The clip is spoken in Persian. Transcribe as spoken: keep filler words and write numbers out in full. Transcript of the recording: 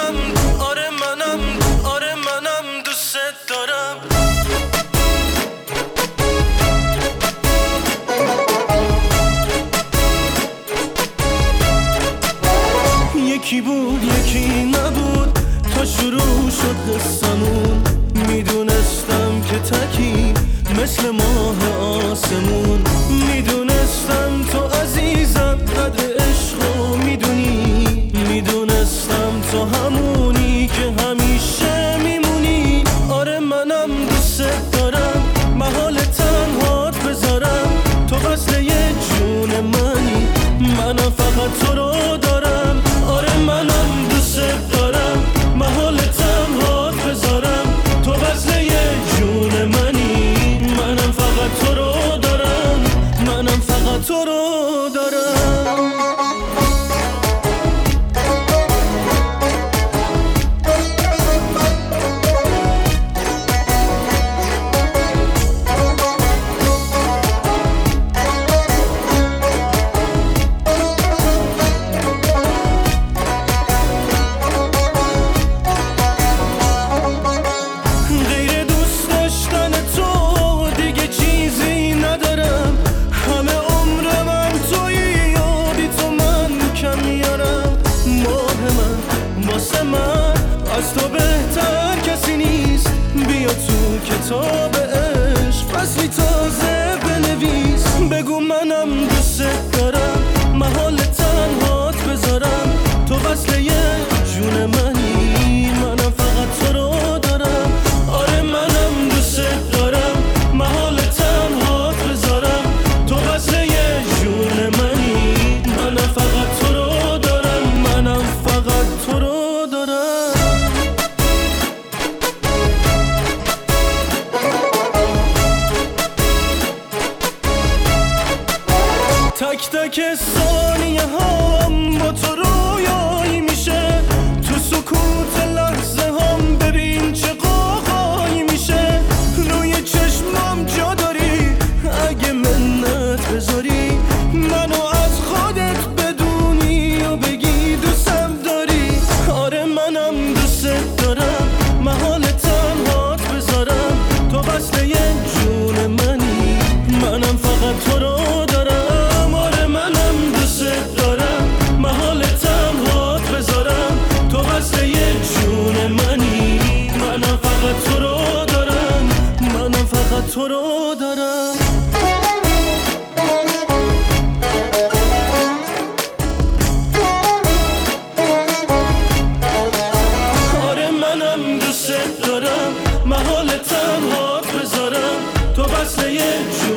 منم، آره منم، آره منم دوست دارم. یکی بود یکی نبود تا شروع شد قصمون. میدونستم که تکی مثل ماه آسمون. میدونستم تو عزیزم قدر عشقو میدونی. میدونستم تو همونی که همیشه میمونی. آره منم دوست دارم محال تنهات بذارم. تو وصل یه جون منی، منم فقط تو رو دارم. آره منم دوست دارم محال تنهات بذارم. تو وصل یه جون منی، منم فقط تو رو دارم. منم فقط تو رو دارم. از تو بهتر کسی نیست. بیا تو کتاب عشق فصلی تازه بنویس. بگو منم دوست دارم محال تنهات بذارم. تو وصل یه جون منی، منم فقط تو رو دارم. آره منم دوست دارم محال تنهات بذارم. تو وصل یه جون منی، منم فقط تو رو دارم. منم فقط تو رو دارم. تک تک ثانیه هم با تو رویایی میشه. تو سکوت لحظه هم ببین چه قاقایی میشه. روی چشمم جا داری اگه منت بذاری. منو از خودت بدونی و بگی دوستم داری. آره منم دوست دارم محال تنهات بذارم. تو وصل یه جون منی، منم فقط تو رو دارم. تو رو دارم. آره منم دوست دارم محال تنهات بذارم. تو وصل یه جون